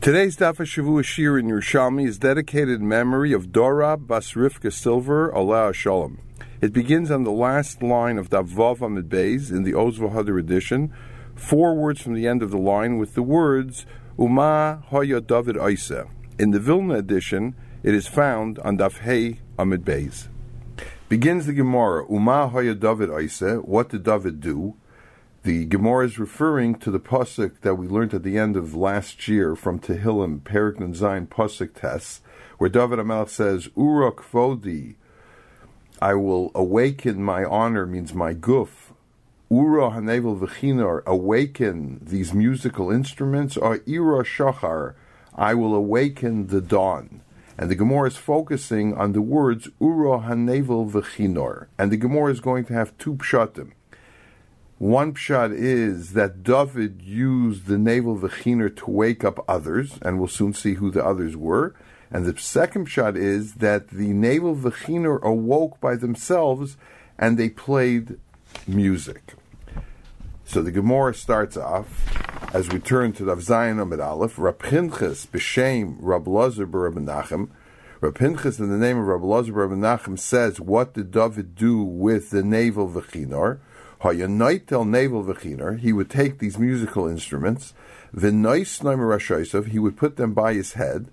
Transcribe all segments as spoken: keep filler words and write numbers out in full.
Today's Daf Shavua Shir in Yerushalmi is dedicated in memory of Dora Bas Rivka Silver, Aleh Shalom. It begins on the last line of Daf Vav Amid Beis in the Oz V'Hadar edition, four words from the end of the line with the words Uma Hoya David Oisa. In the Vilna edition, it is found on Daf Hey Amid Beis. Begins the Gemara, Uma Hoya David Oisa, what did David do? The Gemara is referring to the pasuk that we learned at the end of last year from Tehillim, Perek Nun Zayin pasuk Tes, where David HaMelech says, Ura Kvodi, I will awaken my honor, means my guf. Ura Hanevel V'chinor, awaken these musical instruments, or Ira Shachar, I will awaken the dawn. And the Gemara is focusing on the words Ura Hanevel V'chinor. And the Gemara is going to have two pshatim. One pshat is that David used the navel v'chiner to wake up others, and we'll soon see who the others were. And the second pshat is that the navel v'chiner awoke by themselves, and they played music. So the Gemara starts off, as we turn to Daf Zayin Amid Aleph, Rab Pinchas b'shem Rab Lazar b'Rab Menachem. Rab Pinchas, in the name of Rab Lazar b'Rab Menachem, says, what did David do with the navel v'chiner? He would take these musical instruments, he would put them by his head,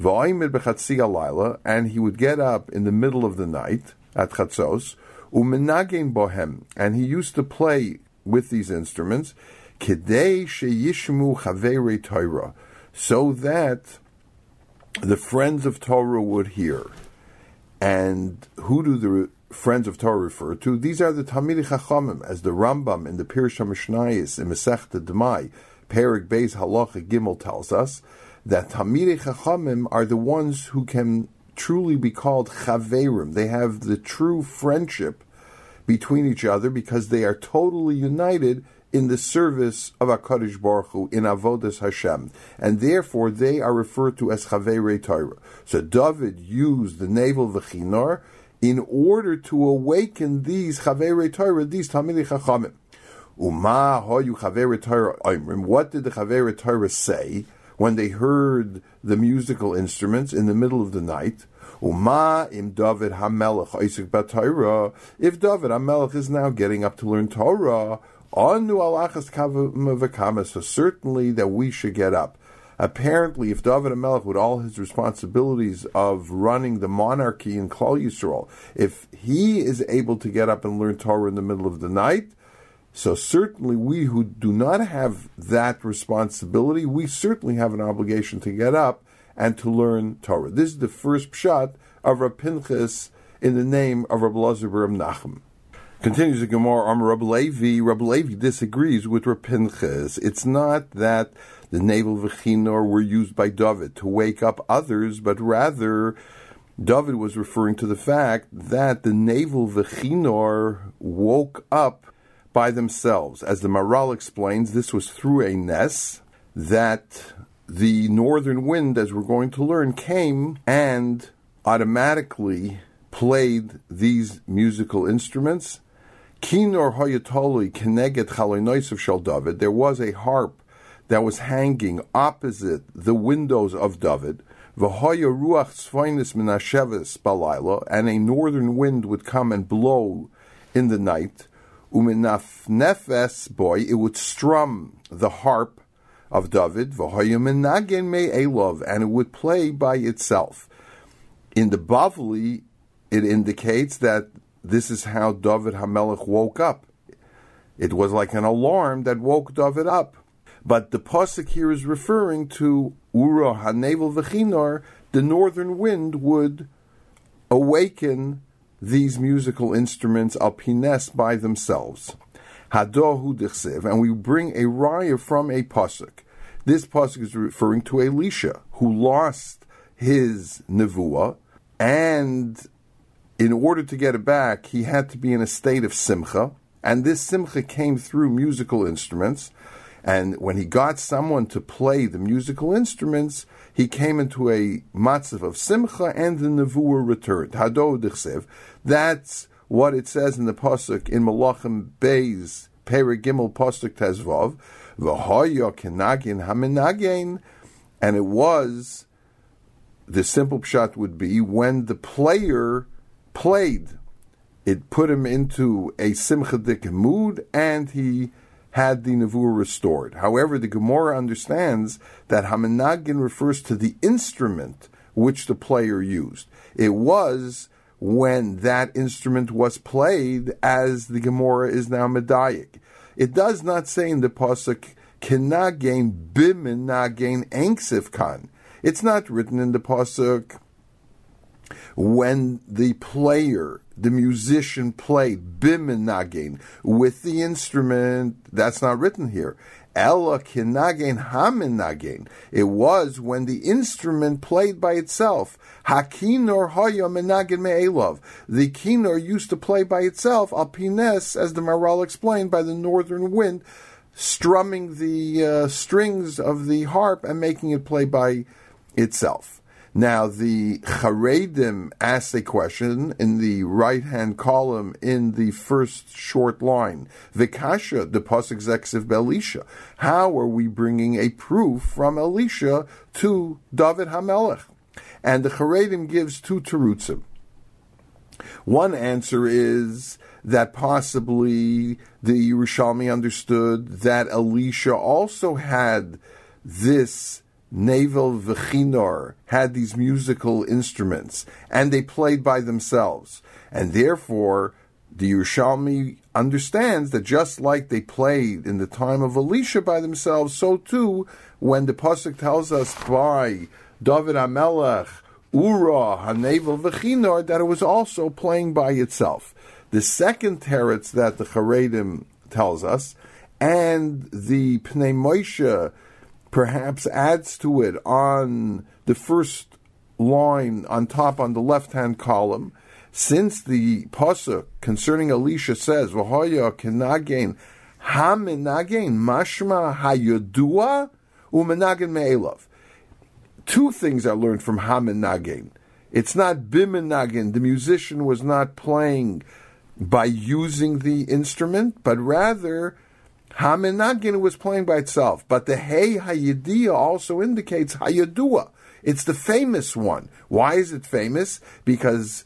and he would get up in the middle of the night at Chatzos, and he used to play with these instruments, so that the friends of Torah would hear. And who do the friends of Torah refer to? These are the Talmidei Chachamim, as the Rambam in the Pirush HaMishnayos in Masechta Demai, Perek Beis Halacha Gimel tells us that Talmidei Chachamim are the ones who can truly be called Chaverim. They have the true friendship between each other because they are totally united in the service of HaKadosh Baruch Hu, in Avodas Hashem. And therefore they are referred to as Chaverei Torah. So David used the navel v'chinor in order to awaken these Chaverei Torah, these Talmidei Chachamim. Uma hoyu Chaverei Torah oimrim. What did the Chaverei Torah say when they heard the musical instruments in the middle of the night? Uma im David HaMelech oisik b'Torah. If David HaMelech is now getting up to learn Torah, anu alachas kavim v'kama, so certainly that we should get up. Apparently, if David HaMelech, with all his responsibilities of running the monarchy in Klal Yisrael, if he is able to get up and learn Torah in the middle of the night, so certainly we who do not have that responsibility, we certainly have an obligation to get up and to learn Torah. This is the first pshat of Rab Pinchas in the name of Rab Lazar b'Rab Menachem. Continues the Gemara, Amar Rab Levi. Rab Levi disagrees with Rab Pinchas. It's not that the navel v'chinor were used by David to wake up others, but rather David was referring to the fact that the navel v'chinor woke up by themselves. As the Maral explains, this was through a nes that the northern wind, as we're going to learn, came and automatically played these musical instruments. Kinor hayatoli keneget chalonosav shel David. There was a harp that was hanging opposite the windows of David. V'haya ruach tzvainis min hasheves balayla, and a northern wind would come and blow in the night. Uminaf nefes boy, it would strum the harp of David. V'haya menagen me elov, and it would play by itself. In the Bavli, it indicates that this is how David HaMelech woke up. It was like an alarm that woke David up. But the pasuk here is referring to Ura Hanevel V'chinor, the northern wind would awaken these musical instruments al pines by themselves. Hadohu dichsev, and we bring a raya from a pasuk. This pasuk is referring to Elisha, who lost his nevuah, and in order to get it back, he had to be in a state of simcha, and this simcha came through musical instruments. And when he got someone to play the musical instruments, he came into a matzav of simcha, and the nevuah returned. Hado dichsev. That's what it says in the pasuk in Malachim Beis Perek Gimel pasuk Tezvav. V'hoya kenagin hamenagin, And it was, the simple pshat would be, when the player played, it put him into a simchadik mood, and he had the nevuah restored. However, the Gemara understands that hamanagin refers to the instrument which the player used. It was when that instrument was played, as the Gemara is now medayik. It does not say in the pasuk kenagain biminagain enksiv kan. It's not written in the pasuk when the player, the musician, played biminagain with the instrument. That's not written here. Ella kinagain haminagain. It was when the instrument played by itself. Hakinor hoya menagin me'elov. The kinor used to play by itself. Alpines, as the Maharal explained, by the northern wind, strumming the uh, strings of the harp and making it play by itself. Now, the Charedim asked a question in the right-hand column in the first short line. Vikasha, the pasuk zeksiv be'Elisha. How are we bringing a proof from Elisha to David HaMelech? And the Charedim gives two terutzim. One answer is that possibly the Yerushalmi understood that Elisha also had this Nevel v'chinor, had these musical instruments, and they played by themselves. And therefore, the Yerushalmi understands that just like they played in the time of Elisha by themselves, so too, when the pasuk tells us by David HaMelech, Ura, HaNevel v'chinor, that it was also playing by itself. The second teretz that the Charedim tells us, and the Pnei Moshe perhaps adds to it on the first line on top on the left-hand column, since the pasuk concerning Elisha says, "V'hoya kenagain haminagain mashma hayodua umenagain me'elav." Two things I learned from haminagain. It's not biminagain. The musician was not playing by using the instrument, but rather Haminagin was playing by itself, but the Hey Hayediyah also indicates Hayedua. It's the famous one. Why is it famous? Because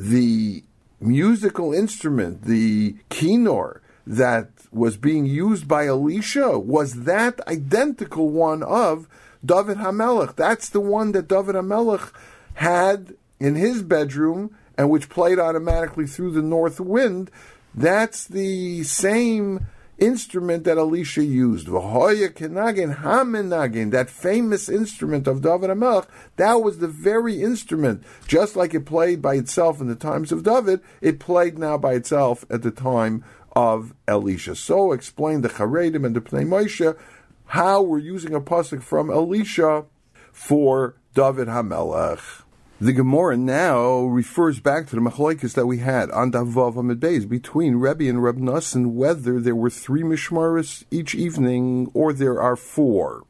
the musical instrument, the kinor, that was being used by Elisha was that identical one of David HaMelech. That's the one that David HaMelech had in his bedroom and which played automatically through the north wind. That's the same instrument that Elisha used. V'hoya kenagin haminagin, that famous instrument of David HaMelech, that was the very instrument, just like it played by itself in the times of David, it played now by itself at the time of Elisha. So explain the Charedim and the Pnei Moshe how we're using a pasuk from Elisha for David HaMelech. The Gemara now refers back to the machlokes that we had on Davav Amid Beis between Rebbe and Reb Nosson, whether there were three mishmaris each evening or there are four.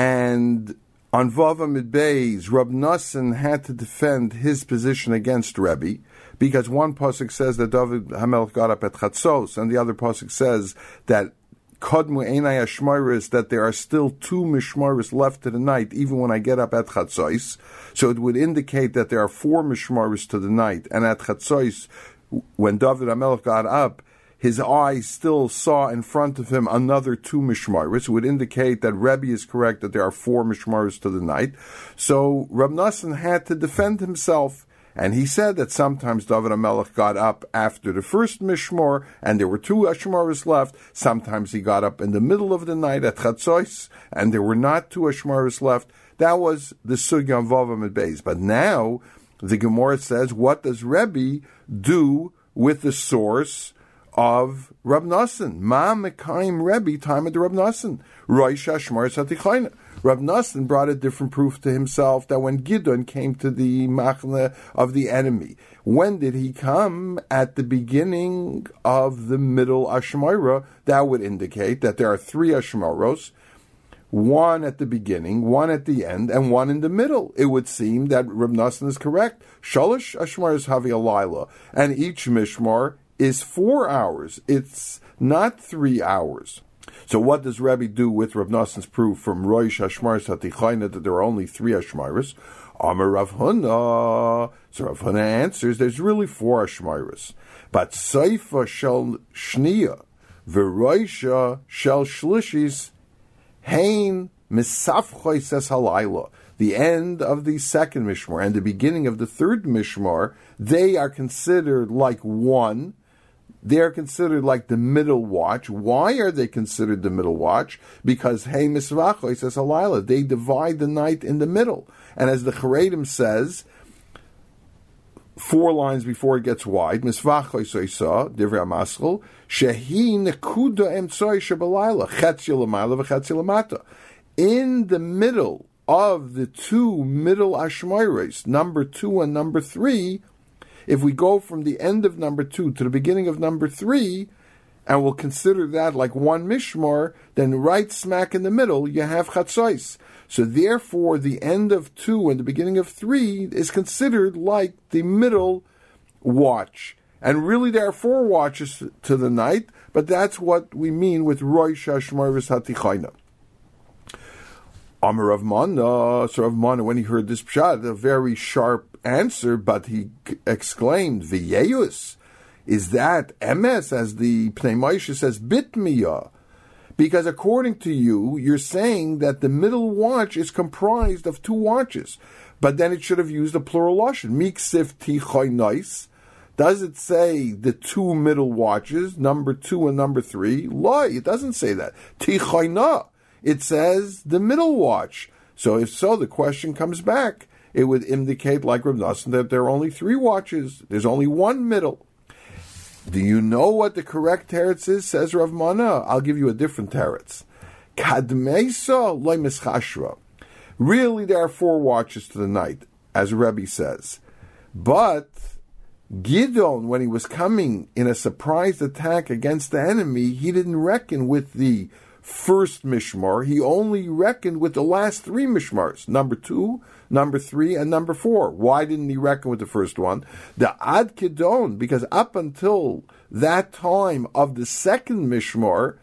And on Vav Amid Beis, Reb Nosson had to defend his position against Rebbe, because one pasuk says that David HaMelech got up at Chatzos, and the other pasuk says that Kodmu Einai Ashmaris, that there are still two mishmaris left to the night, even when I get up at Chatzos. So it would indicate that there are four mishmaris to the night. And at Chatzos, when David HaMelech got up, his eyes still saw in front of him another two mishmaris. It would indicate that Rebbe is correct, that there are four mishmaris to the night. So Reb Nosson had to defend himself. And he said that sometimes David HaMelech got up after the first mishmar, and there were two ashmaris left. Sometimes he got up in the middle of the night at Chatzos, and there were not two ashmaris left. That was the sugya of Vav Amid Beis. But now the Gemara says, what does Rebbe do with the source of Reb Nosson? Ma mekayim Rebbe, time of the Reb Nosson. Roish Ashmaris Hatichayna. Reb Nosson brought a different proof to himself, that when Gidon came to the machne of the enemy, when did he come? At the beginning of the middle Ashmara. That would indicate that there are three Ashmaros, one at the beginning, one at the end, and one in the middle. It would seem that Reb Nosson is correct. Shalosh Ashmaros Havi Alayla, and each Mishmar is four hours. It's not three hours. So what does Rebbe do with Rav Noson's proof from Roish Hashmaris HaTichayna that there are only three Hashmaris? Amar Rav Huna. So Rav Huna answers, there's really four Hashmaris. But Seifa Shel Shniya, V'Roisha Shel Shlishis, Hein Misafchoy says Halayla. The end of the second Mishmar and the beginning of the third Mishmar, they are considered like one. They are considered like the middle watch. Why are they considered the middle watch? Because Hey Misvachoy says Halayla. They divide the night in the middle. And as the Charedim says, four lines before it gets wide, Misvachoy soisa, Divrei HaMaschil, Shehi Nekuda Emtsoy Shabalayla, Chetzia Lamayla v'Chetzia Lamata. In the middle of the two middle Ashmoires, number two and number three, if we go from the end of number two to the beginning of number three, and we'll consider that like one Mishmar, then right smack in the middle, you have Chatzos. So therefore, the end of two and the beginning of three is considered like the middle watch. And really there are four watches to the night, but that's what we mean with Roish Hashmaris HaTichayna. Amar Rav Mana, so Rav Mana, when he heard this pshat, a very sharp answer, but he exclaimed, V'yeyus, is that emes, as the Pnei Moshe says, bitmiya? Because according to you, you're saying that the middle watch is comprised of two watches, but then it should have used a plural lashon. Miksif tichoynais. Does it say the two middle watches, number two and number three? Lo, it doesn't say that. Tichoyna. It says the middle watch. So if so, the question comes back. It would indicate, like Rav Nosson, that there are only three watches. There's only one middle. Do you know what the correct teretz is? Says Rav Mana. I'll give you a different teretz. Kadmeisa loy mischashra. Really, there are four watches to the night, as Rebbe says. But Gidon, when he was coming in a surprise attack against the enemy, he didn't reckon with the first Mishmar. He only reckoned with the last three Mishmars, number two, number three, and number four. Why didn't he reckon with the first one? The Ad Kidon, because up until that time of the second Mishmar,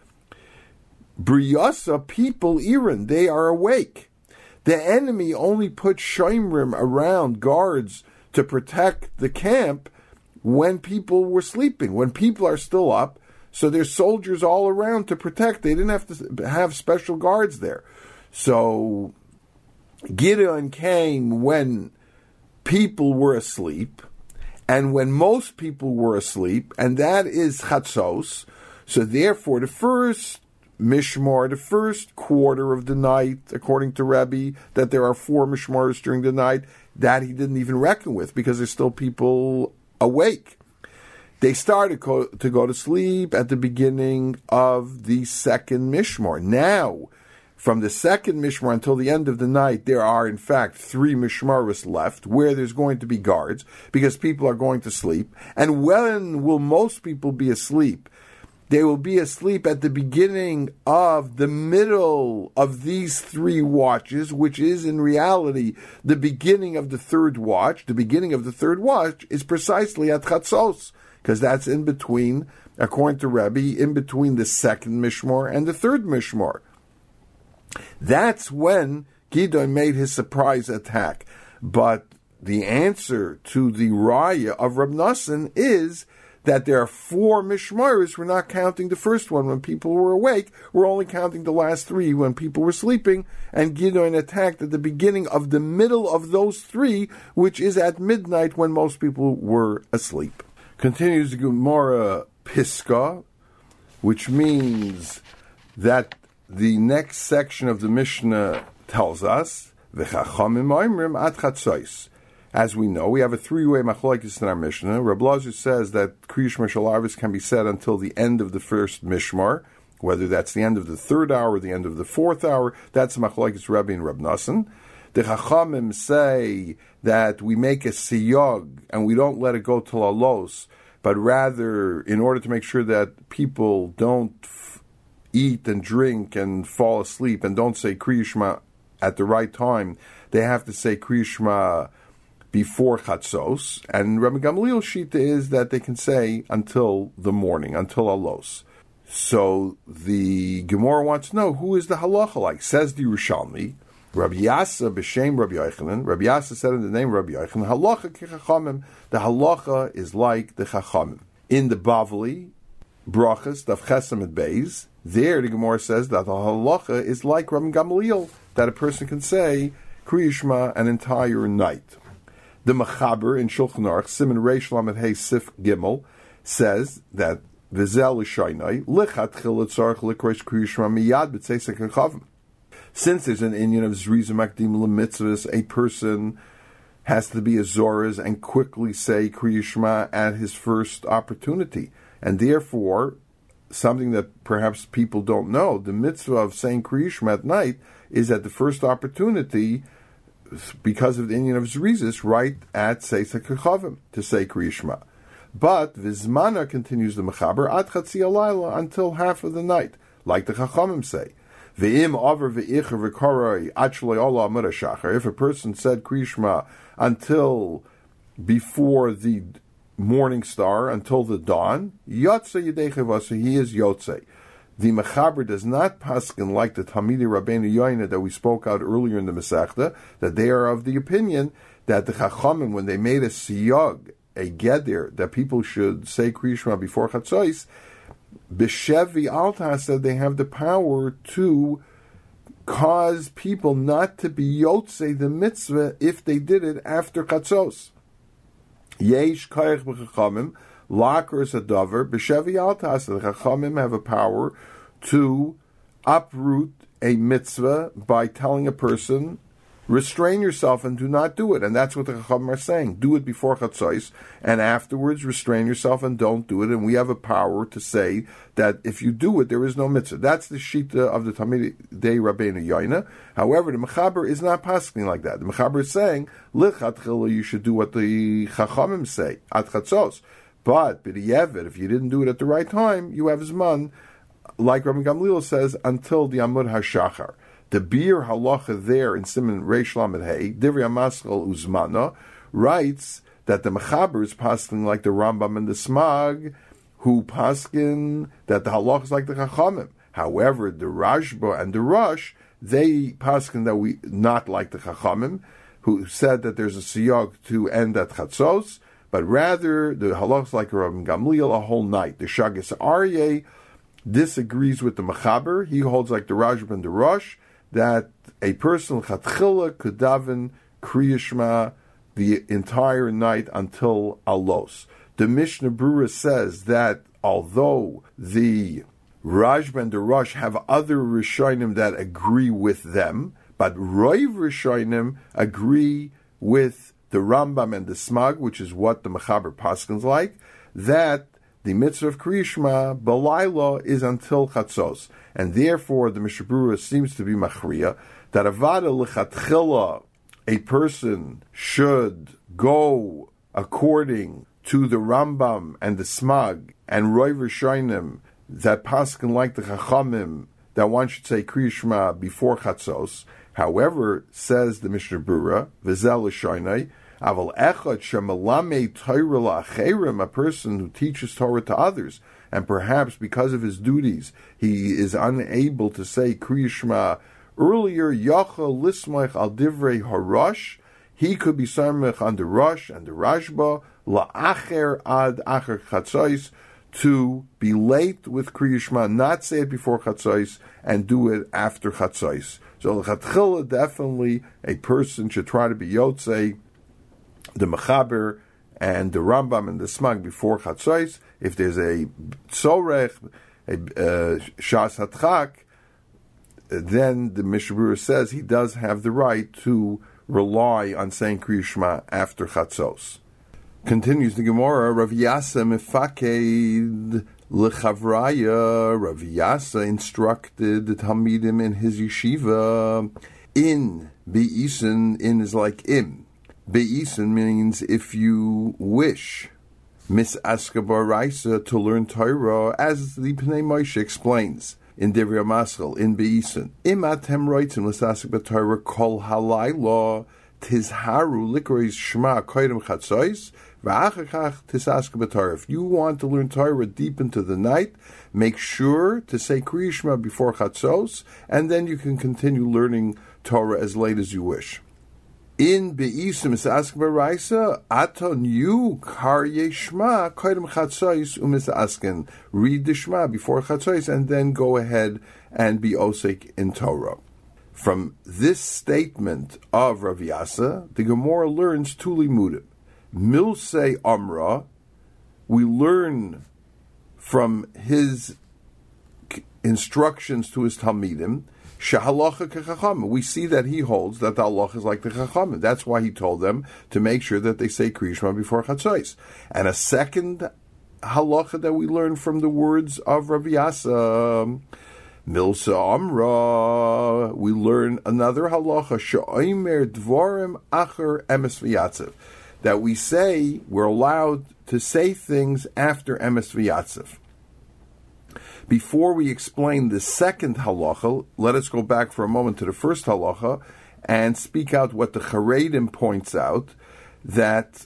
Briyasa, people, Iran, they are awake. The enemy only put Shomrim around, guards, to protect the camp when people were sleeping. When people are still up, so there's soldiers all around to protect. They didn't have to have special guards there. So Gideon came when people were asleep, and when most people were asleep, and that is Chatzos. So therefore, the first Mishmar, the first quarter of the night, according to Rebbe, that there are four Mishmars during the night, that he didn't even reckon with, because there's still people awake. They started co- to go to sleep at the beginning of the second Mishmar. Now, from the second Mishmar until the end of the night, there are in fact three Mishmaris left, where there's going to be guards, because people are going to sleep. And when will most people be asleep? They will be asleep at the beginning of the middle of these three watches, which is in reality the beginning of the third watch. The beginning of the third watch is precisely at Chatzos, because that's in between, according to Rebbe, in between the second Mishmar and the third Mishmar. That's when Gidon made his surprise attack. But the answer to the Raya of Rab Nosson is that there are four Mishmaris. We're not counting the first one when people were awake. We're only counting the last three when people were sleeping. And Gidon attacked at the beginning of the middle of those three, which is at midnight when most people were asleep. Continues the Gemara Piska, which means that the next section of the Mishnah tells us, V'chachamim oimrim ad chatzos. As we know, we have a three-way machlokes in our Mishnah. Reb Lazar says that Kriyish Mishal can be said until the end of the first Mishmar, whether that's the end of the third hour or the end of the fourth hour. That's machlokes Rebbe and Reb Nosson. The Chachamim say that we make a siyog and we don't let it go till alos, but rather, in order to make sure that people don't f- eat and drink and fall asleep and don't say Kriya Shema at the right time, they have to say Kriya Shema before Chatzos. And Rabbi Gamliel's shita is that they can say until the morning, until alos. So the Gemara wants to know, who is the halacha like? Says the Yerushalmi, Rabbi Yasa b'shem Rabbi Yochanan. Rabbi Yasa said in the name of Rabbi Yochanan, halacha kichachamim. The halacha is like the chachamim. In the Bavli, Brachas, Daf Chesam et Beis, there the Gemara says that the halacha is like Rabbi Gamliel, that a person can say Kriya Shema an entire night. The Mechaber in Shulchan Aruch, Siman Reish Lamed Hey Sif Gimel, says that V'zel l'shaynai lichatchil tzarich likrosh Kriya Shema miyad b'tzeisek hachavim. Since there's an inyan of zriza makdim l'mitzvahs, a person has to be a Zoraz and quickly say Kriya Shema at his first opportunity. And therefore, something that perhaps people don't know, the mitzvah of saying Kriya Shema at night is at the first opportunity, because of the inyan of zrizis, right at Tzeisek hachavim, to say Kriya Shema. But Vizmana, continues the Mechaber, ad chatzi alayla, until half of the night, like the Chachamim say. Ve'im over ve'icher v'karoi ad shloi ola amud hashachar. If a person said Kriya Shema until before the morning star, until the dawn, yotze yedei he is yotze. The Mechaber does not paskin like the Talmidei Rabbeinu Yoina that we spoke out earlier in the Masechta, that they are of the opinion that the Chachamim, when they made a siyog, a geder, that people should say Kriya Shema before Chatzos, B'Shevi Alta said they have the power to cause people not to be Yotzei the mitzvah if they did it after Chatzos. Yesh Kayach B'Chachamim, Lakar Sadavar, B'Shevi Alta said the Chachamim have a power to uproot a mitzvah by telling a person, restrain yourself and do not do it. And that's what the Chachamim are saying. Do it before Chatzos, and afterwards restrain yourself and don't do it. And we have a power to say that if you do it, there is no mitzvah. That's the shita of the Talmidei Rabbeinu Yoina. However, the Mechaber is not pasking like that. The Mechaber is saying, Lichatchila, you should do what the Chachamim say, at Chatzos. But, b'di'evet, if you didn't do it at the right time, you have Zman, like Rabbi Gamliel says, until the Amud HaShachar. The Bir Halacha there in Siman Reish Lamed Hey, Divrei HaMaschal Uzmana, writes that the Mechaber is paskin like the Rambam and the Smag, who paskin that the Halacha is like the Chachamim. However, the Rashba and the Rosh, they paskin that we not like the Chachamim, who said that there's a siyog to end at Chatzos, but rather the Halacha is like Rabbi Gamliel a whole night. The Shagas Aryeh disagrees with the Mechaber. He holds like the Rashba and the Rosh, that a person chatchila could daven Kriya Shema the entire night until Alos. The Mishnah Berurah says that although the Rashba and the Rosh have other Rishonim that agree with them, but Roiv Rishonim agree with the Rambam and the Smag, which is what the Mechaber paskins like, that the mitzvah of Kriya Shema B'layla is until Chatzos, and therefore the Mishnah Berurah seems to be machriya that avada lechatchila, a person should go according to the Rambam and the Smag and Roiv Rishonim that paskin like the Chachamim that one should say Kriya Shema before Chatzos. However, says the Mishnah Berurah, v'zel l'shaynai, aval echad shemalame Torah la'acherim, a person who teaches Torah to others, and perhaps because of his duties, he is unable to say Kriya Shema earlier, yachal lismach al divrei harash, he could be samech on the Rosh and the Rashba, la'acher ad acher chatzos, to be late with Kriya Shema, not say it before Chatzos, and do it after Chatzos. So l'chatchila, definitely a person should try to be Yotzei, the Mechaber and the Rambam and the Smag before Chatzos. If there's a Tzorech, a uh, Shas Hatchak, then the Mishnah Berurah says he does have the right to rely on saying Kriya Shema after Chatzos. Continues the Gemara, Rav Yasa mefaked lechavraya. Rav Yasa instructed the Talmidim in his yeshiva. In be'isen, in is like im. Be'isen means if you wish. Mis Askabar Raisa, to learn Torah, as the Pnei Moshe explains in Divrei HaMaschal, in be'isen. Im atem roitzim l'sasak b'Torah kol halayla, tizharu likrois shema koydem chatzois, v'achakach tisaska b'Torah. If you want to learn Torah deep into the night, make sure to say Kriya Shema before chatzos, and then you can continue learning Torah as late as you wish. In Be'isim Misask Baraisa, Aton you Karye Shema Koydem Chatzois Umisasken. Read the Shema before Chatzois and then go ahead and be Osek in Torah. From this statement of Rav Yasa, the Gemara learns two limudim. Milsei Amra, we learn from his instructions to his Talmidim, Shahalacha kechacham. We see that he holds that the halacha is like the chachamim. That's why he told them to make sure that they say Kriya Shema before chatzos. And a second halacha that we learn from the words of Rabbi Yasa, Milsa Amra, we learn another halacha, Sha'omer Dvorim Acher Emes V'Yatzev, that we say we're allowed to say things after Emes V'Yatzev. Before we explain the second halacha, let us go back for a moment to the first halacha and speak out what the Charedim points out, that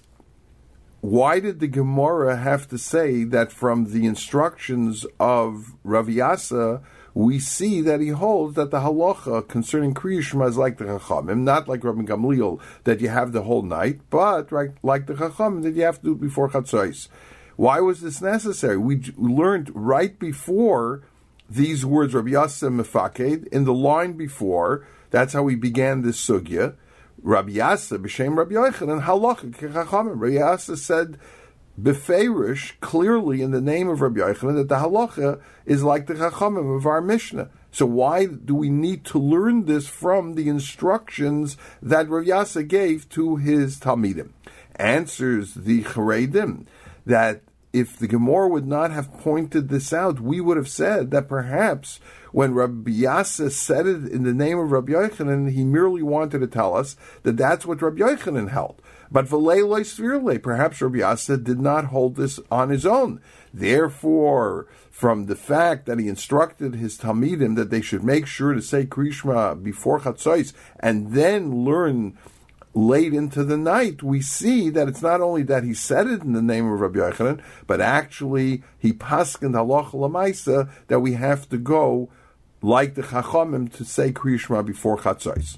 why did the Gemara have to say that from the instructions of Rav Yasa, we see that he holds that the halacha concerning Kriya Shema is like the Chachamim, not like Rabbi Gamliel, that you have the whole night, but right, like the Chachamim, that you have to do it before Chatzos. Why was this necessary? We learned right before these words, Rabbi Yasa Mefaked, in the line before, that's how we began this sugya, Rabbi Yasa, b'shem Rabbi Yochanan, halacha kechachamim. Rabbi Yasa said, beferish, clearly in the name of Rabbi Yochanan, that the halacha is like the chachamim of our Mishnah. So why do we need to learn this from the instructions that Rabbi Yasa gave to his Talmidim? Answers the Charedim that if the Gemara would not have pointed this out, we would have said that perhaps when Rabbi Yasa said it in the name of Rabbi Yochanan, he merely wanted to tell us that that's what Rabbi Yochanan held. But v'lei lo svirle, perhaps Rabbi Yasa did not hold this on his own. Therefore, from the fact that he instructed his Talmidim that they should make sure to say Kriya Shema before Chatzos and then learn late into the night, we see that it's not only that he said it in the name of Rabbi Yochanan, but actually he paskened halacha lamaisa that we have to go like the Chachamim to say Kriya Shema before Chatzos.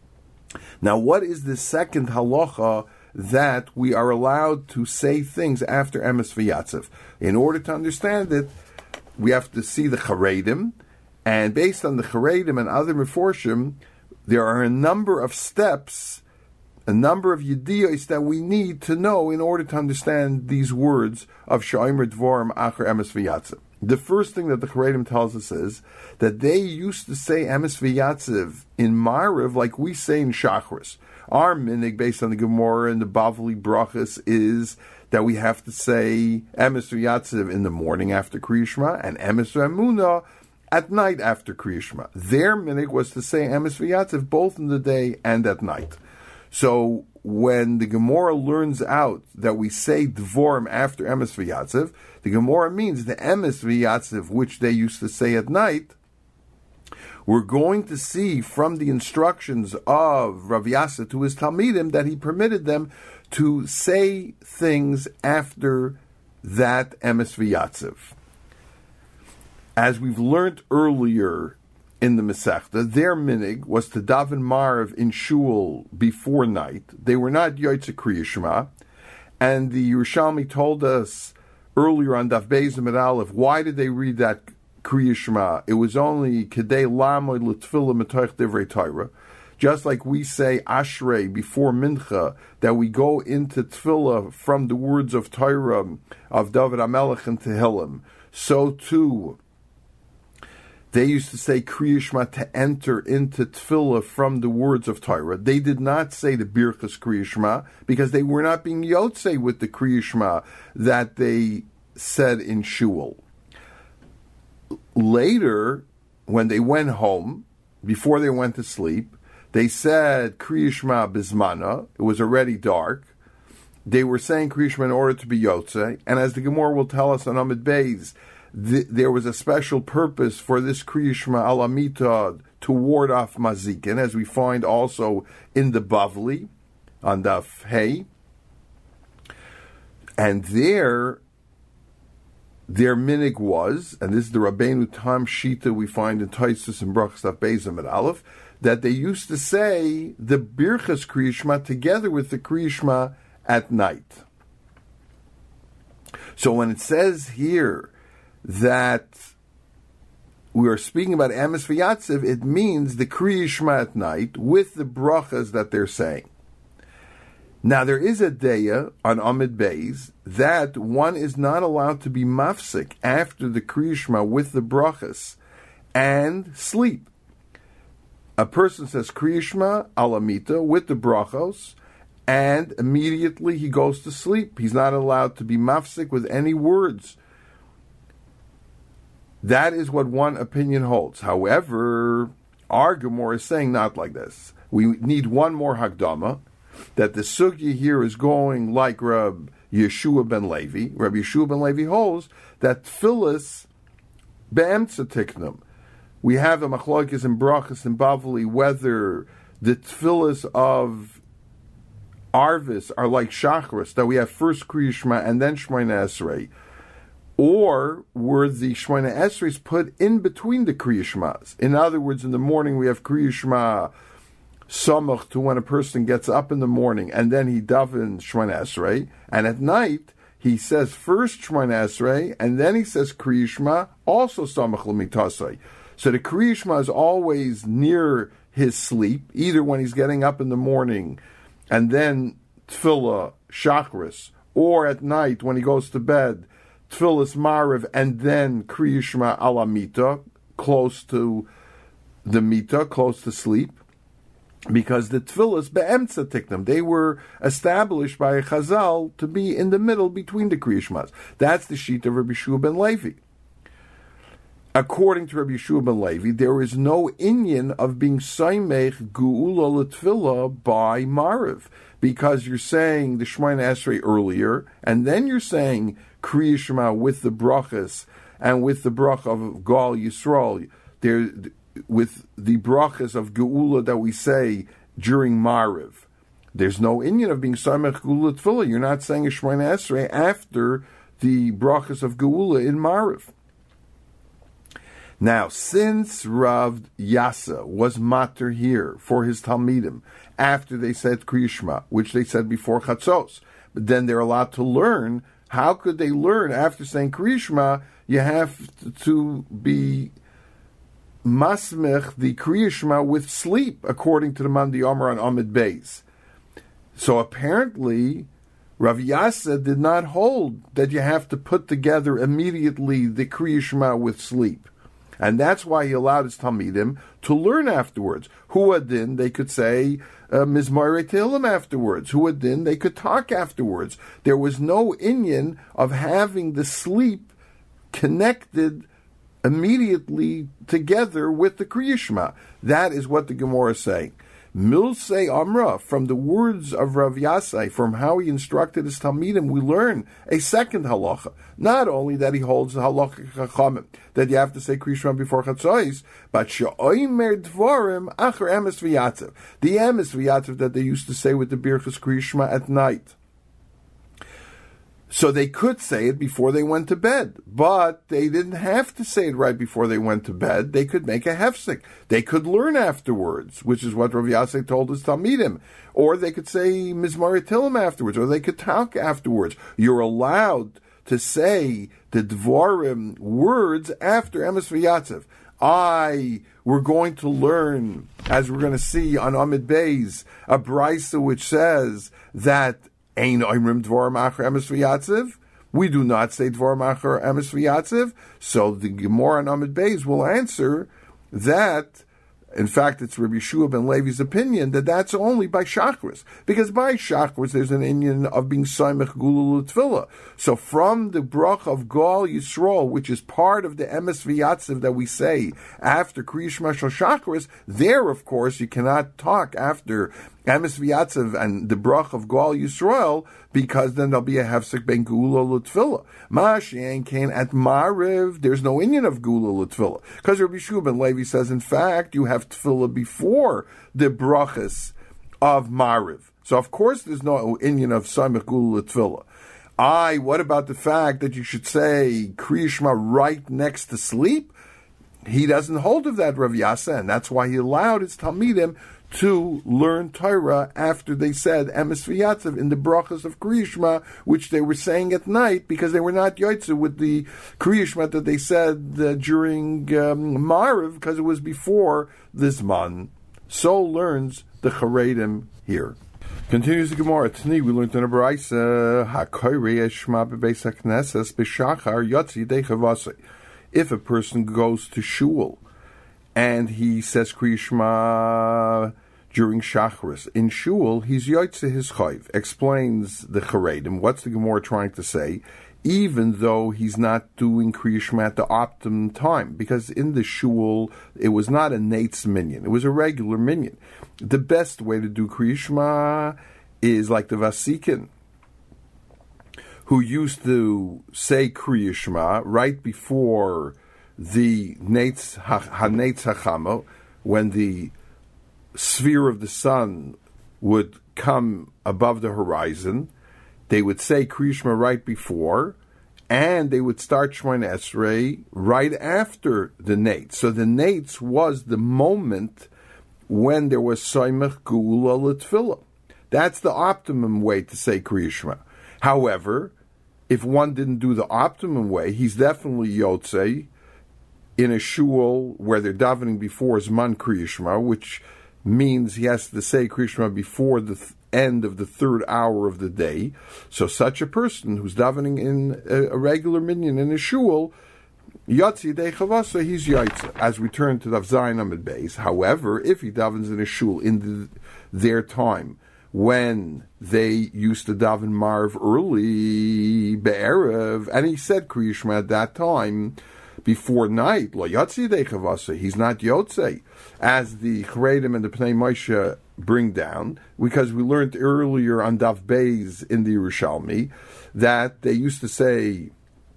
Now, what is the second halacha that we are allowed to say things after Emes V'Yatzev? In order to understand it, we have to see the Charedim, and based on the Charedim and other Meforshim, there are a number of steps, a number of yediyos that we need to know in order to understand these words of Sha'omer Dvorim Acher Emes V'Yatzev. The first thing that the Charedim tells us is that they used to say Emes V'Yatzev in Ma'ariv like we say in Shachris. Our minig, based on the Gemara and the Bavli Brachas, is that we have to say Emes V'Yatzev in the morning after Kriya Shema and Emes V'Emunah at night after Kriya Shema. Their minig was to say Emes V'Yatzev both in the day and at night. So when the Gemara learns out that we say Dvorim after Emes V'Yatzev, the Gemara means the Emes V'Yatzev, which they used to say at night, we're going to see from the instructions of Rav Yasa to his Talmidim that he permitted them to say things after that Emes V'Yatzev. As we've learned earlier in the Masechta, their minig was to daven Ma'ariv in shul before night. They were not Yotze Kriya Shema, and the Yerushalmi told us earlier on Daf Beis Amud Aleph, why did they read that Kriya Shema? It was only Kedei Lamoid L'Tfilah Metoich Divrei Torah. Just like we say Ashrei before Mincha, that we go into Tfilah from the words of Torah of David HaMelech and Tehillim, so too they used to say Kriya Shema to enter into Tfilah from the words of Torah. They did not say the Birchas Kriya Shema because they were not being Yotzei with the Kriya Shema that they said in Shul. Later, when they went home, before they went to sleep, they said Kriya Shema Bismana. It was already dark. They were saying Kriya Shema in order to be Yotzei. And as the Gemara will tell us on Amud Beis, The, there was a special purpose for this Kriya Shema Alamita to ward off Mazikin, as we find also in the Bavli. on Daf Hey. And there, their minig was, and this is the Rabbeinu Tam Shita we find in Taisus and Brachas Daf Beis Amud Aleph, that they used to say the Birchas Kriya Shema together with the Kriya Shema at night. So when it says here that we are speaking about Emes V'Yatziv, it means the Kriya Shema at night with the brachas that they're saying. Now there is a deya on Amid Beis that one is not allowed to be mafsik after the Kriya Shema with the brachas and sleep. A person says Kriya Shema alamita with the brachos, and immediately he goes to sleep. He's not allowed to be mafsik with any words. That is what one opinion holds. However, our Gemara is saying not like this. We need one more Hagdama, that the sugya here is going like Rab Yeshua ben Levi. Rab Yeshua ben Levi holds that tefillas be'emtza tiknum. We have a machlokes in brachas and bavli whether the tefillas of Arvis are like Shachris, that we have first Kriya Shema and then Shemona Esrei, or were the Shemona Esreis put in between the Kriya Shemas? In other words, in the morning we have Kriya Shema Samach to when a person gets up in the morning and then he davens Shemona Esrei, and at night he says first Shemona Esrei and then he says Kriya Shema also Samach L'mitasai. So the Kriya Shema is always near his sleep, either when he's getting up in the morning and then Tefillah Shachris, or at night when he goes to bed, Tefillas Mariv, and then Kriya Shema ala Mita, close to the Mita, close to sleep, because the Tefillas be'emtza tiknum, they were established by a Chazal to be in the middle between the Kriya Shemas. That's the sheet of Rabbi Yeshua ben Levi. According to Rabbi Yeshua ben Levi, there is no inyan of being Saimech Geula L'Tefillah by Mariv, because you're saying the Shemona Esrei earlier, and then you're saying Kriya Shema with the brachas and with the bracha of Gal Yisrael, there with the brachas of Geula that we say during Mariv. There's no inyan of being Saimech Geula L'Tefillah. You're not saying a Shemona Esrei after the brachas of Geula in Mariv. Now, since Rav Yasa was mater here for his Talmidim after they said Kriya Shema, which they said before Chatzos, but then they're allowed to learn. How could they learn after saying Kriya Shema? You have to be masmech the Kriya Shema with sleep, according to the Mandi Omer on Amid Beis. So apparently, Rav Yasa did not hold that you have to put together immediately the Kriya Shema with sleep. And that's why he allowed his Talmidim to learn afterwards. Huadin, they could say uh, Mizmarei Tehillim afterwards. Huadin, they could talk afterwards. There was no inyan of having the sleep connected immediately together with the Kriya Shema. That is what the Gemara is saying. Milsei Amra, from the words of Rav Yasai, from how he instructed his Talmidim, we learn a second halacha. Not only that he holds the halacha chachamim, that you have to say Kriya Shema before Chatzos, but she'oimer dvarim acher emes v'yatziv. The emes v'yatziv that they used to say with the Birchas Kriya Shema at night. So they could say it before they went to bed, but they didn't have to say it right before they went to bed. They could make a hefsek. They could learn afterwards, which is what Rav Yasei told his Talmidim. Or they could say Mizmarei Tehillim afterwards, or they could talk afterwards. You're allowed to say the Dvarim words after Emes V'Yatziv. I, we're going to learn, as we're going to see on Amid Beis, a brisa which says that Ein oimrim dvarim acher emes v'yatziv. We do not say dvarim acher emes v'yatziv. So the Gemara on Amid Beis will answer that. In fact, it's Rabbi Yeshua ben Levi's opinion that that's only by Shachris. Because by Shachris, there's an inyan of being Saimech Geula L'Tefillah. So from the brach of Gal Yisrael, which is part of the Emes V'Yatziv that we say after Kriya Shema Shel Shachris, there, of course, you cannot talk after Emes V'Yatziv and the brach of Gal Yisrael, because then there'll be a hefsek ben Geula L'Tefillah. Ma'ashen Kain at Mariv, there's no inyan of Geula L'Tefillah. Because Rabbi Yeshua ben Levi says, in fact, you have Tefillah before the brachas of Mariv. So of course there's no Indian of Samech Gula Tefillah. I, what about the fact that you should say Kriya Shema right next to sleep? He doesn't hold of that, Rav Yasa, and that's why he allowed his Talmidim to learn Torah after they said Emes V'Yatzav in the brachas of Kriya Shema, which they were saying at night because they were not Yotze with the Kriya Shema that they said uh, during um, Marav, because it was before this Zman. So learns the Charedim here. Continues the Gemara. Tani, we learned in a Baraisa, HaKoyrei Shema B'Beis HaKnesses B'Shachar Yotzi Dei Chavasei. If a person goes to shul and he says Kriya Shema during Shacharis in shul, he's Yotze his Chayv. Explains the Charedim. What's the Gemara trying to say? Even though he's not doing Kriya Shema at the optimum time, because in the shul it was not a Nate's minyan, it was a regular minyan. The best way to do Kriya Shema is like the Vasikin, who used to say Kriya Shema right before the Nate's HaNate's Hachama, when the sphere of the sun would come above the horizon. They would say Kriya Shema right before, and they would start Shemona Esrei right after the Nates. So the Nates was the moment when there was Soymech Geula L'Tfilah. That's the optimum way to say Kriya Shema. However, if one didn't do the optimum way, he's definitely Yotzei in a shul where they're davening before Zman Kriya Shema, which means he has to say Kriya Shema before the th- end of the third hour of the day. So such a person who's davening in a, a regular minyan in a shul, Yotzi Dei Chavasa, he's Yotze. As we turn to Daf Zayin Amud Beis, however, if he davens in a shul in the, their time, when they used to daven Marv early, Be'erev, and he said Kriya Shema at that time, before night, Lo Yotzi Dei Chavasa, he's not Yotze, as the Charedim and the Pnei Moshe bring down, because we learned earlier on Daf Beis in the Yerushalmi that they used to say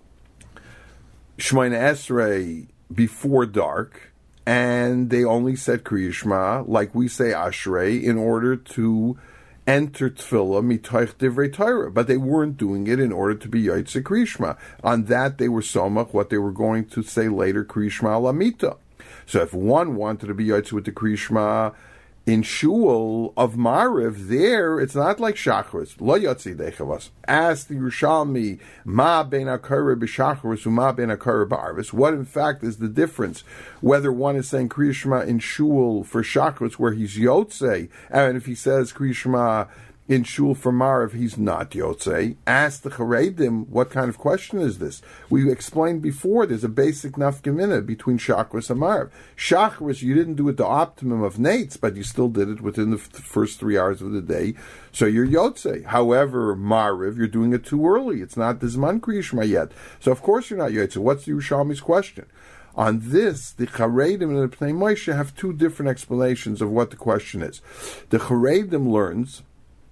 Shemona Esrei before dark, and they only said Kriya Shema, like we say Ashrei, in order to enter Tefillah mitoich divrei Torah, but they weren't doing it in order to be Yotze Kriya Shema. On that they were somach what they were going to say later, Kriya Shema Lamita. So if one wanted to be Yotze with the Kriya Shema in shul of Mariv, there it's not like Shacharis. Lo Yotzi Dei Chavas. Ask the Yerushalmi, Ma ben Akara b'Shacharis u'ma ben Akara b'Arvis. What in fact is the difference? Whether one is saying Kriya Shema in shul for Shacharis where he's Yotzei, and if he says Kriya Shema in shul for Mariv, he's not Yotzei. Ask the Charedim, what kind of question is this? We explained before, there's a basic nafkamina between Shacharis and Mariv. Shacharis, you didn't do it the optimum of Nates, but you still did it within the f- first three hours of the day, so you're Yotzei. However, Mariv, you're doing it too early. It's not the Zman Kriya Shema yet. So of course you're not Yotzei. What's the Yerushalmi's question? On this, the Charedim and the Pnei Moshe have two different explanations of what the question is. The Charedim learns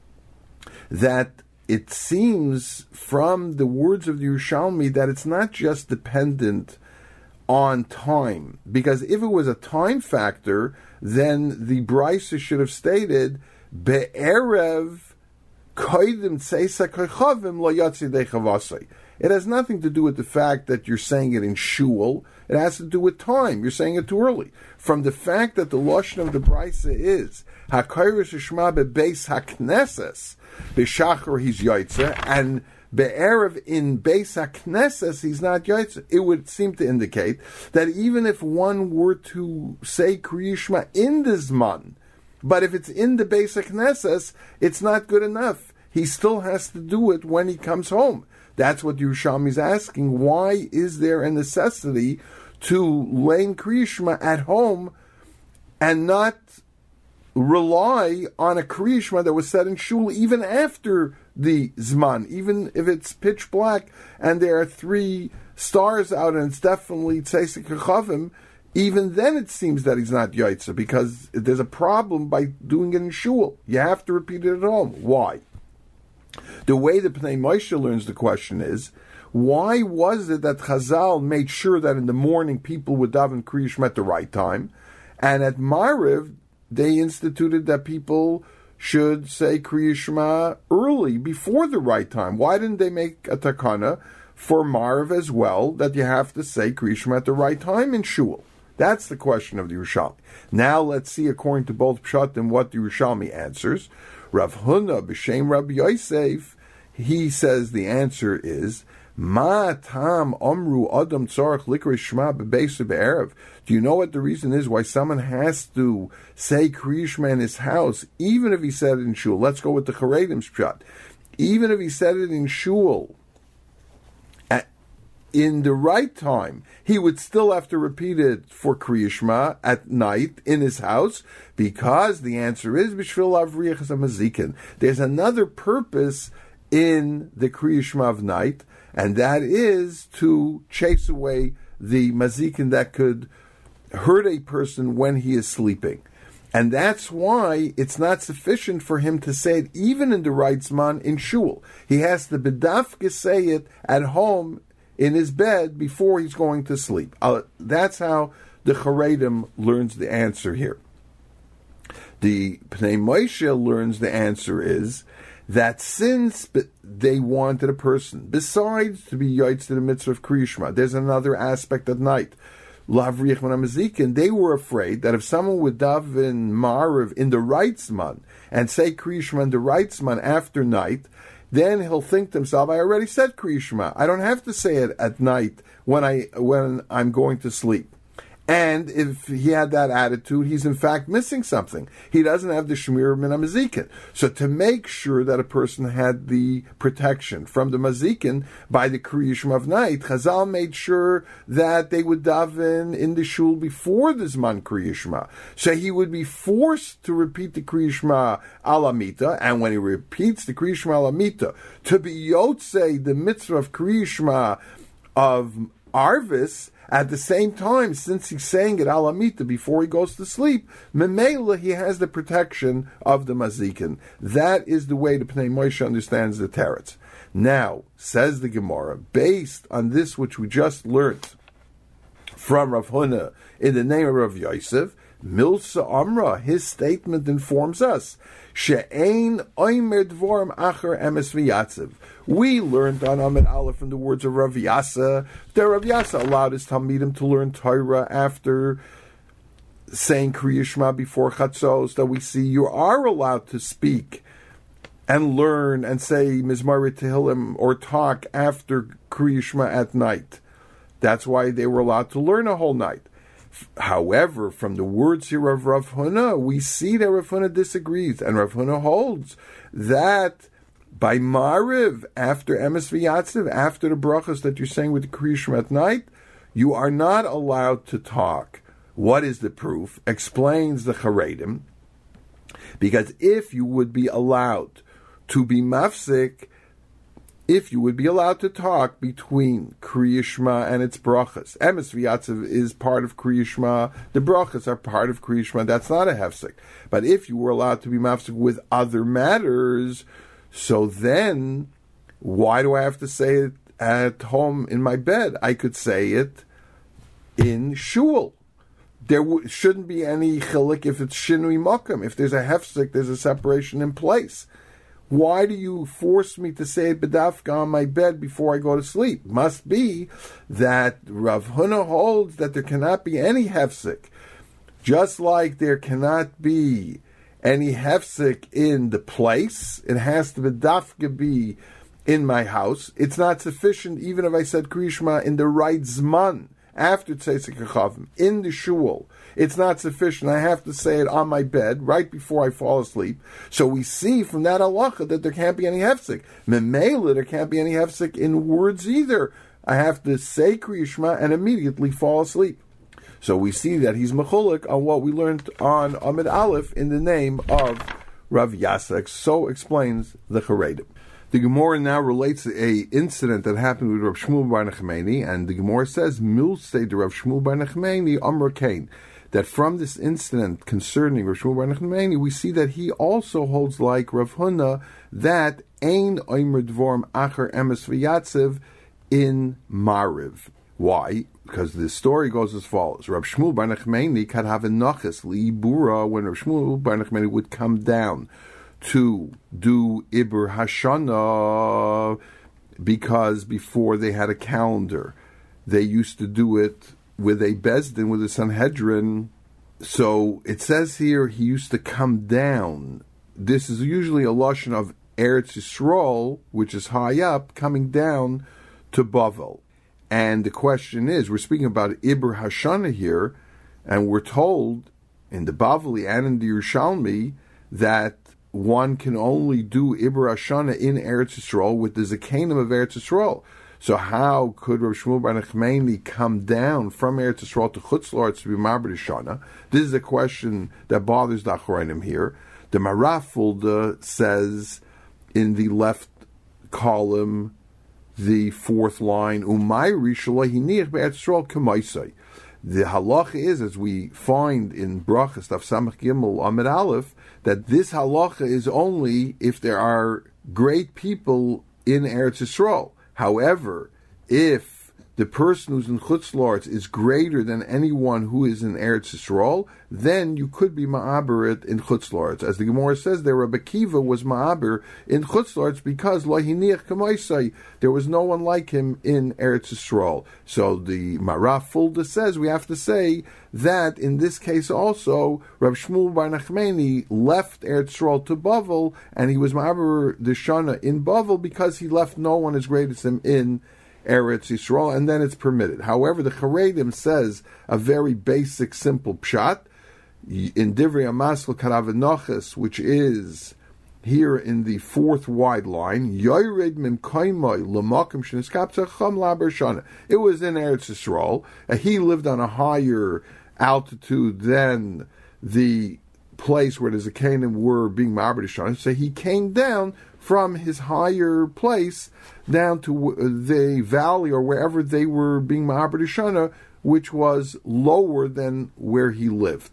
that it seems from the words of the Yerushalmi that it's not just dependent on time, because if it was a time factor, then the Brisa should have stated Be'erev koidim tzeisa koichavim lo yatsi dei chavasei. It has nothing to do with the fact that you're saying it in shul. It has to do with time. You're saying it too early. From the fact that the lashon of the brisa is hakoyres shema bebeis hakneses b'shachar he's yaitze, and be'erev in beis hakneses he's not yaitze. It would seem to indicate that even if one were to say Kriya Shema in the zman, but if it's in the beis hakneses, it's not good enough. He still has to do it when he comes home. That's what Yerushalmi is asking. Why is there a necessity to learn Kriya Shema at home and not rely on a Kriya Shema that was said in shul even after the Zman, even if it's pitch black and there are three stars out and it's definitely Tzeisik Chavim, even then it seems that he's not Yaitza, because there's a problem by doing it in shul. You have to repeat it at home. Why? The way the Pnei Moshe learns the question is, why was it that Chazal made sure that in the morning people would daven Kriya Shema at the right time, and at Mariv they instituted that people should say Kriya Shema early, before the right time. Why didn't they make a takana for Marv as well, that you have to say Kriya Shema at the right time in Shul? That's the question of the Yerushalmi. Now let's see, according to both Pshat and what the Yerushalmi answers. Rav Huna b'shem Rabbi Yosef, he says the answer is, Ma tam amru adam tzarich likra shema bebeis be'erev. Do you know what the reason is why someone has to say Kriya Shema in his house, even if he said it in shul? Let's go with the Charedim's Pshat. Even if he said it in shul, at, in the right time, he would still have to repeat it for Kriya Shema at night in his house, because the answer is b'shvil avriach hamazikin. There's another purpose in the Kriya Shema of night, and that is to chase away the mazikin that could hurt a person when he is sleeping. And that's why it's not sufficient for him to say it even in the right zman in shul. He has to bedafke say it at home in his bed before he's going to sleep. Uh, that's how the Charedim learns the answer here. The Pnei Moshe learns the answer is that since they wanted a person, besides to be yaitz to the mitzvah of Kriya Shema, there's another aspect at night, Lavriach Manamazikin, they were afraid that if someone would daven Ma'ariv in the right zman and say Kriya Shema in the right zman after night, then he'll think to himself, I already said Kriya Shema. I don't have to say it at night when, I, when I'm going to sleep. And if he had that attitude, he's in fact missing something. He doesn't have the Shemir min HaMazikin. So to make sure that a person had the protection from the Mazikin by the Kriya Shema of night, Chazal made sure that they would daven in the shul before the Zman Kriya Shema. So he would be forced to repeat the Kriya Shema Alamita, and when he repeats the Kriya Shema Alamita, to be Yotzei, the mitzvah of Kriya Shema of Arvis, at the same time, since he's saying it alamita before he goes to sleep, memela, he has the protection of the mazikin. That is the way the Pnei Moshe understands the teretz. Now, says the Gemara, based on this which we just learned from Rav Huna in the name of Rav Yosef, Milsa Amra, his statement informs us, She'ein oimer dvorim acher emes v'yatziv. We learned on Amid Aleph from the words of Rav Yasa, that Rav Yasa allowed his Talmidim to learn Torah after saying Kriya Shema before Chatzos, that we see you are allowed to speak and learn and say Mizmar Tehillim or talk after Kriya Shema at night. That's why they were allowed to learn a whole night. However, from the words here of Rav Huna, we see that Rav Huna disagrees, and Rav Huna holds that by Mariv, after Emes V'Yatziv, after the brachas that you're saying with the Kriya Shema at night, you are not allowed to talk. What is the proof? Explains the Charedim. Because if you would be allowed to be mafsik, if you would be allowed to talk between Kriya Shema and its brachas, Emes V'Yatziv is part of Kriya Shema, the brachas are part of Kriya Shema, that's not a hefsek. But if you were allowed to be mafsik with other matters, so then, why do I have to say it at home in my bed? I could say it in shul. There w- shouldn't be any chilik if it's shinui makam. If there's a hefsek, there's a separation in place. Why do you force me to say it bedafka on my bed before I go to sleep? Must be that Rav Huna holds that there cannot be any hefsek, just like there cannot be any hefsek in the place. It has to bedafka be in my house. It's not sufficient even if I said Kriya Shema in the right zman after Tzeisik Chavim in the shul. It's not sufficient. I have to say it on my bed right before I fall asleep. So we see from that halacha that there can't be any hefsek. Memela, there can't be any hefsek in words either. I have to say Kriya Shema and immediately fall asleep. So we see that he's mechulik on what we learned on Amid Aleph in the name of Rav Yasek. So explains the Charedim. The Gemara now relates a incident that happened with Rav Shmuel bar Nachmani, and the Gemara says, Milsei de Rav Shmuel bar Nachmani Amr Kain, that from this incident concerning Rav Shmuel bar Nachmani, we see that he also holds like Rav Huna that Ein Omer Dvorim Acher Emes V'Yatziv in Mariv. Why? Because the story goes as follows. Rav Shmuel bar Nachmani could have a nachas liibura when Rav Shmuel bar Nachmani would come down to do Ibr Hashana, because before they had a calendar, they used to do it with a Bezdin, with a Sanhedrin. So it says here he used to come down. This is usually a lashon of Eretz Yisrael, which is high up, coming down to Bavel. And the question is, we're speaking about Ibr Hashana here, and we're told in the Bavli and in the Yerushalmi that one can only do Ibr Hashana in Eretz Yisrael with the Zekanim of Eretz Yisrael. So how could Rav Shmuel bar Nachmani come down from Eretz Yisrael to Chutz La'aretz to be Ma'aber Hashana? This is a question that bothers the Achronim here. The Marafulda says in the left column, the fourth line, Umayri Shalahiniach Be'eretz Yisrael K'maisai. The halacha is, as we find in Brachas Daf Samach Gimel Amid Aleph, that this halacha is only if there are great people in Eretz Yisrael. However, if the person who's in Chutz La'aretz is greater than anyone who is in Eretz Yisrael, then you could be ma'aber it in Chutz La'aretz. As the Gemara says there, Rabbi Kiva was ma'aber in Chutz La'aretz because lo hiniach k'maisai, there was no one like him in Eretz Yisrael. So the Maraf Fulda says we have to say that in this case also, Rav Shmuel bar Nachmani left Eretz Yisrael to Bavel, and he was ma'aber the Shana in Bavel because he left no one as great as him in Eretz Yisrael, and then it's permitted. However, the Charedim says a very basic, simple pshat in Divrei Amaskel Karav Noches, which is here in the fourth wide line. Yored mim kaimai l'makom sheniskapta cham laber shana. It was in Eretz Yisrael. He lived on a higher altitude than the place where the Zekanim were being ma'aber shana. So he came down from his higher place down to the valley or wherever they were being ma'aber shana, which was lower than where he lived.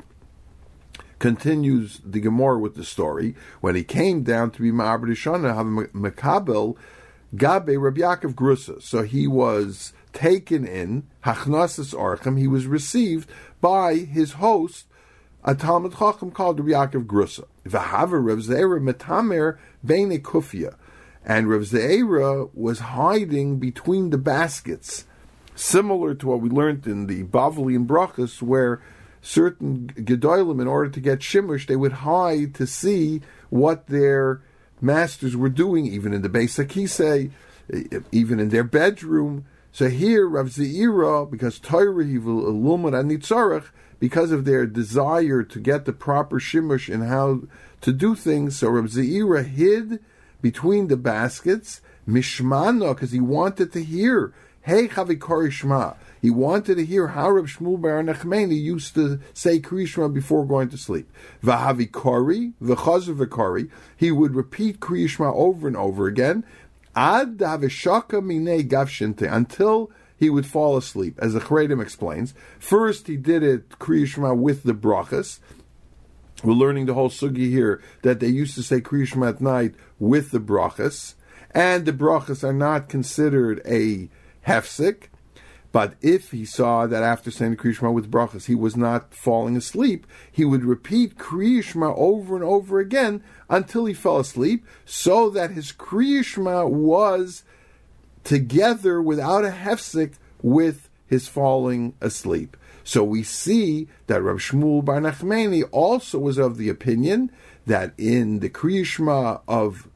Continues the Gemara with the story. When he came down to be ma'aber shana, have mekabel gabe Rabbi Yaakov Grusa. So he was taken in hachnasas archem. He was received by his host, a Talmud Chacham called Rabbi Yaakov Grusa. V'hava Rav Zeira metamer beine kufya, and Rav Zeira was hiding between the baskets, similar to what we learned in the Bavli and Brachas, where certain gedolim, in order to get shimush, they would hide to see what their masters were doing, even in the Beis HaKisei, even in their bedroom. So here, Rav Zeira, because Torah hivul ilumad anitzarach, because of their desire to get the proper shimush in how to do things, so Rav Zeira hid between the baskets, mishmano, because he wanted to hear, hey chavikari shma. He wanted to hear how Rav Shmuel bar Nachmani used to say Kriya Shema before going to sleep. Vahavikari, v'chazer v'kari, he would repeat Kriya Shema over and over again, ad davishaka minei gavshinte, until he would fall asleep. As the Charedim explains, first he did it Kriya Shema with the brachas. We're learning the whole sugi here that they used to say Kriya Shema at night with the brachas, and the brachas are not considered a hefsek. But if he saw that after saying Kriya Shema with brachas he was not falling asleep, he would repeat Kriya Shema over and over again until he fell asleep, so that his Kriya Shema was together without a hefsek with his falling asleep. So we see that Rav Shmuel bar Nachmani also was of the opinion that in the Kriya Shema of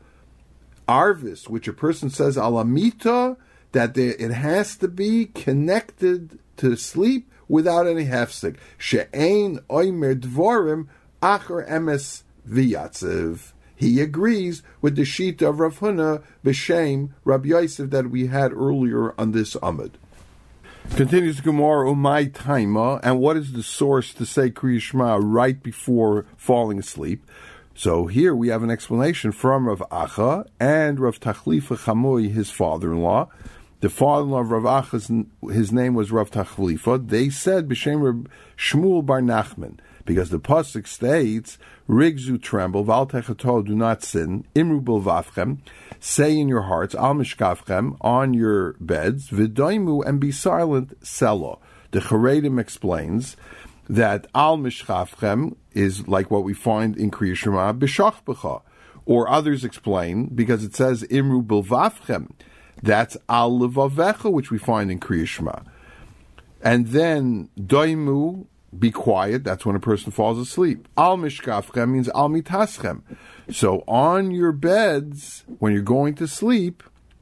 Arvis, which a person says alamita, that there, it has to be connected to sleep without any hefsek. She'ein oimer dvorim acher emes v'yatzev. He agrees with the sheet of Rav Huna b'shem Rabbi Yosef that we had earlier on this Amud. Continues Gemara, Umay Taima, and what is the source to say Kriya Shema right before falling asleep? So here we have an explanation from Rav Acha and Rav Tachlifa Chamui, his father-in-law. The father-in-law of Rav Acha, his name was Rav Tachlifa. They said b'shem Rav Shmuel bar Nachman, because the pasuk states, Rigzu tremble, Val techato, do not sin, Imru bilvavchem, say in your hearts, Al mishkavchem, on your beds, V'doimu, and be silent, Selo. The Charedim explains that Al mishkavchem is like what we find in Kriya Shema, B'shach b'cha, Or others explain, because it says Imru Bilvavchem, that's Al Levavecha, which we find in Kriya Shema. And then Doimu, be quiet, that's when a person falls asleep. Al Mishkafchem means Al Mitaschem. So on your beds, when you're going to sleep,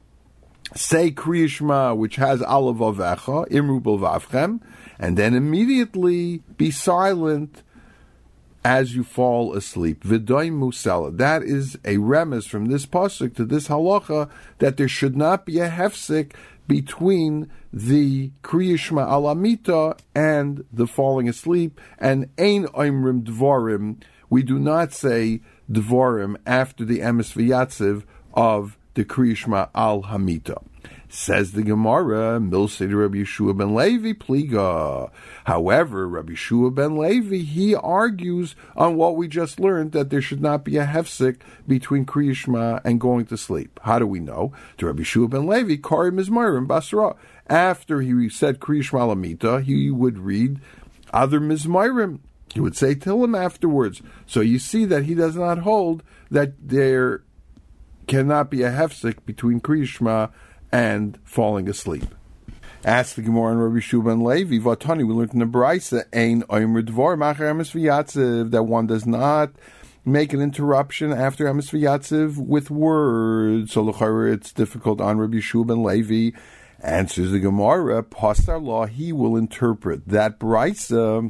say Kriya Shema, which has Al Levavecha, Imru Bilvavchem, and then immediately be silent as you fall asleep. V'doim musela. That is a remiss from this pasuk to this halacha that there should not be a hefsek between the Kriya Shema alamita and the falling asleep. And ein oimrim dvarim. We do not say dvarim after the emes v'yatziv of the Kriya Shema al hamita. Says the Gemara, Milsei Rabbi Yeshua ben Levi pliga. However, Rabbi Yeshua ben Levi, he argues on what we just learned, that there should not be a hefsek between Kriya Shema and going to sleep. How do we know? To Rabbi Yeshua ben Levi, Kari Mizmarim Basra. After he said Kriya Shema Lamita, he would read other Mizmarim. He would say Tillim afterwards. So you see that he does not hold that there cannot be a hefsek between Kriya Shema and falling asleep. Ask the Gemara and Rabbi Yeshua ben Levi, Vatani, we learned in the Braisa, Ein Omer Dvar Macher Emes V'Yatziv, that one does not make an interruption after Emes V'Yatziv with words. So l'chayr, it's difficult on Rabbi Yeshua ben Levi. Answers the Gemara, Pasar Law, he will interpret that Braisa,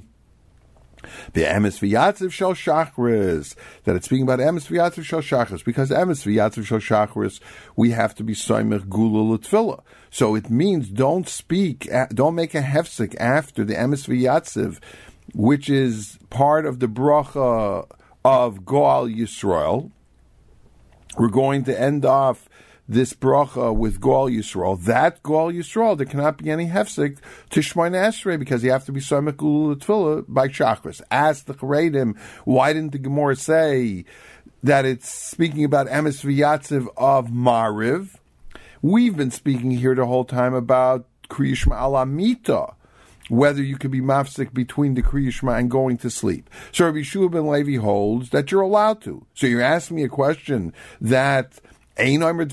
the emes v'yatziv shel shachris, that it's speaking about emes v'yatziv shel shachris, because emes v'yatziv shel shachris, we have to be soymech gula l'tfila. So it means don't speak, don't make a hefsek after the emes v'yatziv, which is part of the bracha of Goal Yisrael. We're going to end off this bracha with Goal Yisrael. That Goal Yisrael, there cannot be any hefsek to Shemona Esrei, because you have to be Somek Gula Tefillah by Shachris. Ask the Charedim, why didn't the Gemara say that it's speaking about Emes V'Yatziv of Mariv? We've been speaking here the whole time about Kriya Shema Alamita, whether you could be mafsik between the Kriya Shema and going to sleep. So Rabbi Yeshua ben Levi holds that you're allowed to. So you're asking me a question that so the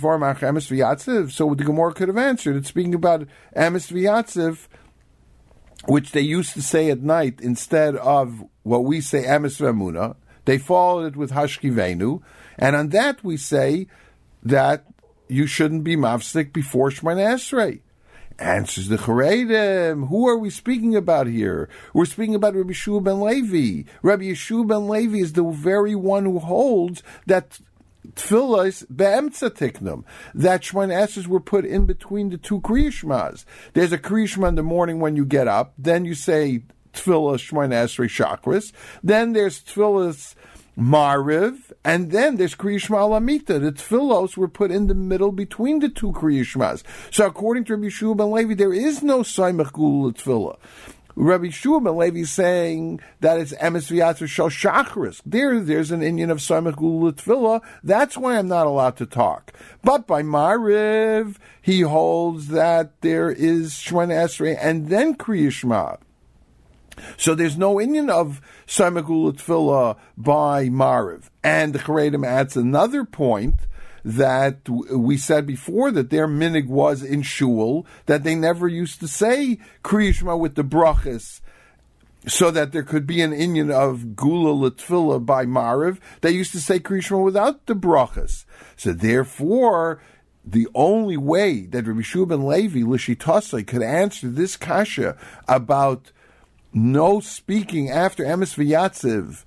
Gemara could have answered. It's speaking about Emes V'Yatziv, which they used to say at night instead of what we say Emes V'Emunah. They followed it with Hashkivenu, and on that we say that you shouldn't be mafsik before Shemona Esrei. Answers the Charedim. Who are we speaking about here? We're speaking about Rabbi Yeshua ben Levi. Rabbi Yeshua ben Levi is the very one who holds that Tfilas be'emtza tiknum, that Shemona Esreis were put in between the two Kriya Shemas. There's a Kriya Shema in the morning when you get up, then you say Tfilas Shemona Esrei Shakris, then there's Tfilas Mariv, and then there's Kriya Shema Alamita. The Tfilos were put in the middle between the two Kriya Shemas. So according to Rabbi Yeshua ben Levi, there is no Saimach Gula Tfilah. Rabbi Yeshua ben Levi is saying that it's Emes V'Yatziv Shel Shachris. There, there's an Inyan of Samech Gula Tefillah. That's why I'm not allowed to talk. But by Mariv, he holds that there is Shemona Esrei and then Kriya Shema. So there's no Inyan of Samech Gula Tefillah by Mariv. And the Charedim adds another point that we said before, that their minig was in shul, that they never used to say Kriya Shema with the brachas, so that there could be an inyan of Gula L'Tfilah by Mariv. They used to say Kriya Shema without the brachas. So therefore, the only way that Rabbi Yeshua ben Levi, L'Shitosai, could answer this kasha about no speaking after Emes V'Yatziv,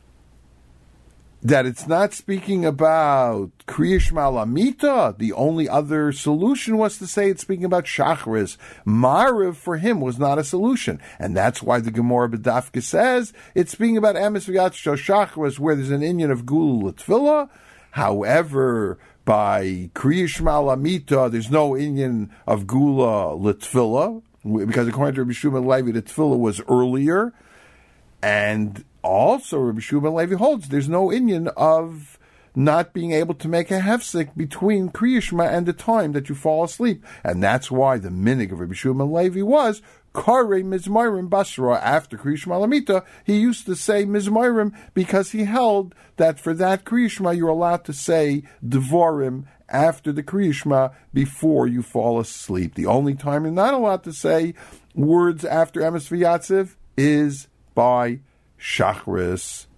that it's not speaking about Kriya Shema Lamita. The only other solution was to say it's speaking about Shachris. Mariv for him was not a solution. And that's why the Gemara B'Dafka says it's speaking about Emes V'Yatziv Shachris, where there's an inyan of Gula L'Tfilah. However, by Kriya Shema Lamita, there's no inyan of Gula L'Tfilah, because according to Rabbi Yeshua ben Levi, the Tfilah was earlier. And also, Rabbi Yeshua ben Levi holds there's no inyan of not being able to make a hefsek between Kriya Shema and the time that you fall asleep. And that's why the minig of Rabbi Yeshua ben Levi was Kare Mizmorim Basra, after Kriya Shema Lamita, he used to say Mizmorim because he held that for that Kriya Shema you're allowed to say Devorim after the Kriya Shema before you fall asleep. The only time you're not allowed to say words after Emes V'Yatziv is by Shachris.